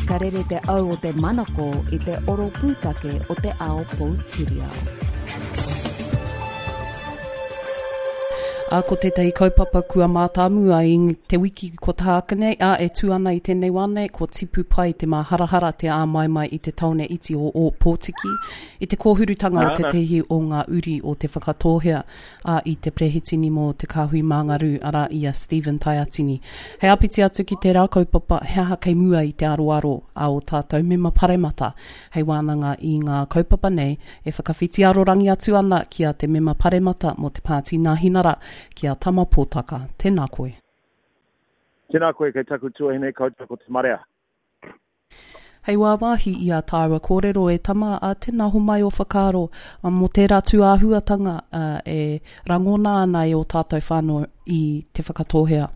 ka rere te au o te manako i te oro pūtake o te ao Poutireo. Ko tētai kaupapa kua mātāmua i te wiki ko tākane, e tū ana i tēnei wane, ko tipu pai te maharahara te āmaimai i te taone iti o Pōtiki, i te kōhurutanga o te tehi o ngā uri o te whakatōhea, i te prehitini mō te kāhui māngaru ara ia Stephen Taiatini. Hei apiti atu ki te rā kaupapa, he aha kei mua i te aroaro a o tātou mema paremata, hei wānanga i ngā kaupapa nei, e whakawhiti arorangi atu ana kia te mema paremata mo te pāti nā hinara, kia tama pōtaka. Tēnā koe. Tēnā koe kei taku tuahine kautako te marea. Hei wā wāhi i a tāua kōrero e tama a tēnā ho mai o whakaro mo tērā tū āhuatanga e rangona ana e o tātou whānau i te whakatōhea.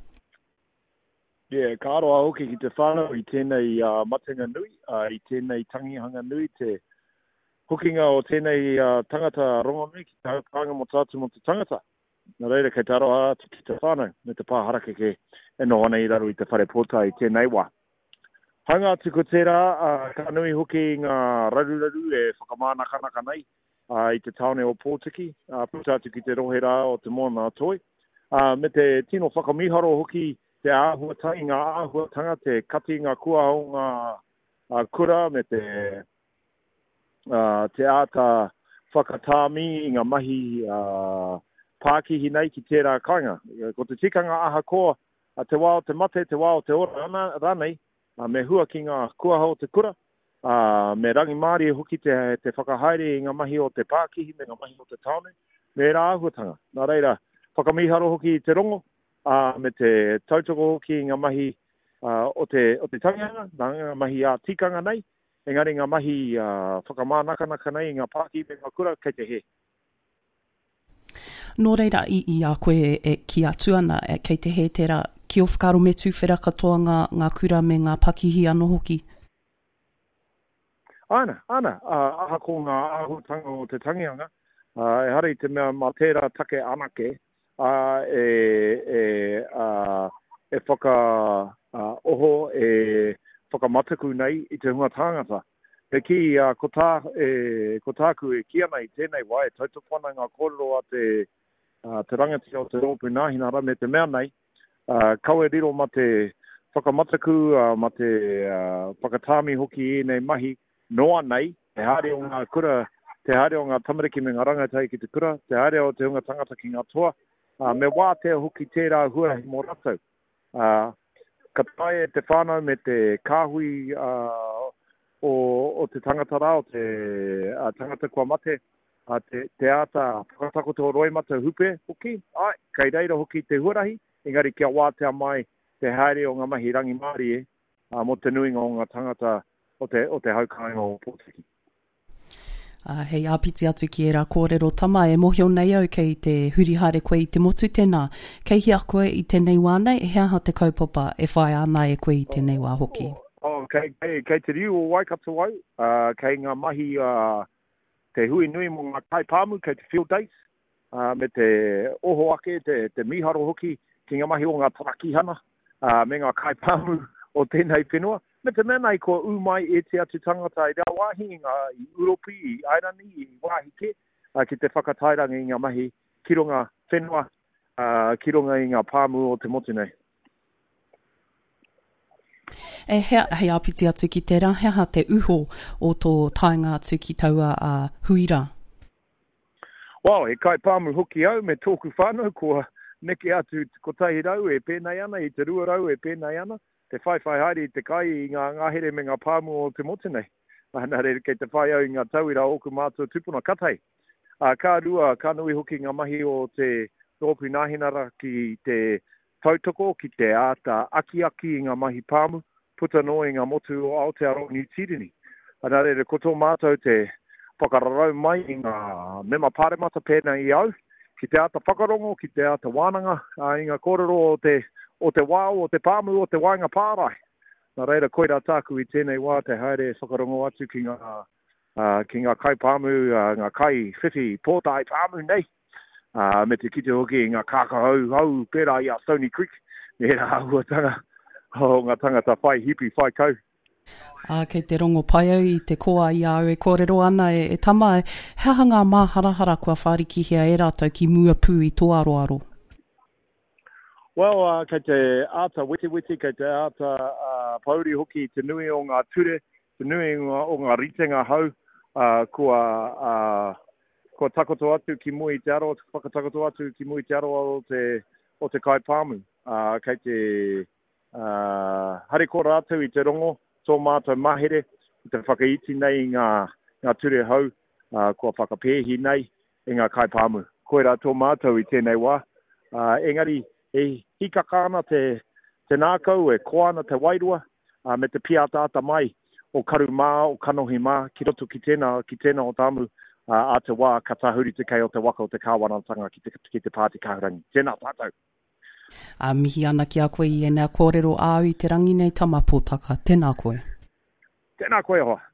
Ka aroa hoki ki te whānau i tēnei matenga nui, i tēnei tangihanga nui, te hukinga o tēnei tangata rongo nui ki te haupanga mo tātu mo te tangata. Nā reira kei te aroa atu ki te whānau, me te pāharake ke e no ana i raro i te whare pōta i tēnei wā. Hanga atu ko tērā, ka nui hoki ngā raruraru e whakamānakanaka nei i te taone o Pōtiki, puta atu ki te rohera o te Mona Toi. Me te tino whakamiharo hoki te āhuatangi, ngā āhuatanga, te kati ngā kua o ngā kura, me te āta whakatāmi i ngā mahi pākihi nei ki tērā kainga. Ko te tikanga aha koa, te wā o te mate, te wā o te ora ranei, me hua ki ngā kuaha o te kura, me rangi māri hoki te whakahaere i ngā mahi o te pākihi, me ngā mahi o te taone, me rā ahuatanga. Nā reira, whakamiharo hoki i te rongo, me te tautoko hoki i ngā mahi o te tangianga, ngā mahi tikanga nei, engari ngā mahi whakamānakanaka nei i ngā pākihi me ngā kura, kei te he. Nō reira i a koe ki atu ana kei te he tērā ki o whakaro me tū whera katoa ngā kura me ngā pakihi anō hoki? Ana. Aha ko ngā ahutanga o te tangianga. E hari te mea mā tērā take anake e whaka oho e whakamataku nei i te hunga tāngata. He ki ko tāku e kia nei tēnei wā e tautopana ngā kōrero a te rangati o te rōpu nāhinara me te mea nei, kau e riro ma te whakamataku, ma te whakatāmi hoki e nei mahi noa nei, te haere o ngā kura, te haere o ngā tamariki me ngā rangatai ki te kura, te haere o te hunga tangata ki ngā toa, me wā te hoki tērā hua mō rātou. Ka tae e te whānau me te kāhui o te tangata rā, o te tangata kua mate, te āta whakatakoto roi mata hupe hoki, kei reira hoki te huarahi, engari kia wātea mai te haere o ngā mahi rangi māri mo te nuinga o ngā tangata o te haukainga o Pōtiki. Hei āpiti atu ki e rā kōrero tama e mohio nei au kei te hurihare koe i te motu tēnā. Kei hia koe i tēnei wā nei, he aha te kaupapa e whai ana e koe i tēnei wā hoki. Kei te riu o Waikato au, kei ngā mahi te hui nui mo ngā kai pāmu, kei te field days, me te oho ake, te miharo hoki, ki ngā mahi o ngā tarakihana, me ngā kai pāmu o tēnei whenua. Me te mena i ko umai e te atu tangata i rā wāhi i Uropi, i Airani, i Wāhike, ki te whakatairangi i ngā mahi, ki runga whenua, ki runga i ngā pāmu o te motu nei. Hei apiti atu ki tērā, hea te uho o tō tainga atu ki taua huira? He kai pāmu hoki au me tōku whānau, ko neke atu ko tahi rau e pēnei ana, i te rua rau e pēnei ana, te whai haere i te kai i ngā ngahere me ngā pāmu o te motu nei. Nā reira kei te whai au i ngā tauira oku mātua tupuna katai. Ka rua, ka nui hoki ngā mahi o te tōpu nāhinara ki te tautoko, ki te āta aki i ngā mahi pāmu, puta no i ngā motu o Aotearoa New Tirini. Nā reira, ko tō mātou te whakararau mai i ngā mema pāremata pēnei i au, ki te āta whakarongo, ki te āta wānanga, i ngā kōrero o te wāo, o te pāmu, o te wainga pārai. Nā reira, koira tāku i tēnei wā te haere whakarongo atu ki ngā kai pāmu, ngā kai whiwhi pōtai pāmu nei. Me te kite hoki ngā kākahau, pērā i a Stony Creek, me rā huatanga, ngā tangata whai hipi, whai kau. Kei te rongo pai au I te koa I au e kōrero ana e tama e hea ngā māharahara kua whāriki hea e rātou ki mua pū I tō aroaro. Well, kei te ata witi, kei te ata pauri hoki te nui o ngā ture, te nui o ngā ritenga hau, kua takoto atu ki mui te aro, whakatakoto atu ki mui te aro o te kaipāmu. Kei te hari ko rātou I te rongo, tō mātou mahere, I te whakaiti nei ngā ture hau, kua whakapēhi nei I ngā kaipāmu. Koe rā tō mātou I tēnei wā. Engari, hikaka ana te nākau, e koa ana te wairua, me te piatata mai, o karu mā, o kanohi mā, ki roto ki tēnā o tāmu, a te wā, ka tahuri te kei o te waka o te kāwanatanga ki te Pāti Kāhurangi. Tēnā tātou. Mihi ana ki a koe I enea kōrero āu I te rangi nei tamapōtaka. Tēnā koe. Tēnā koe hoa.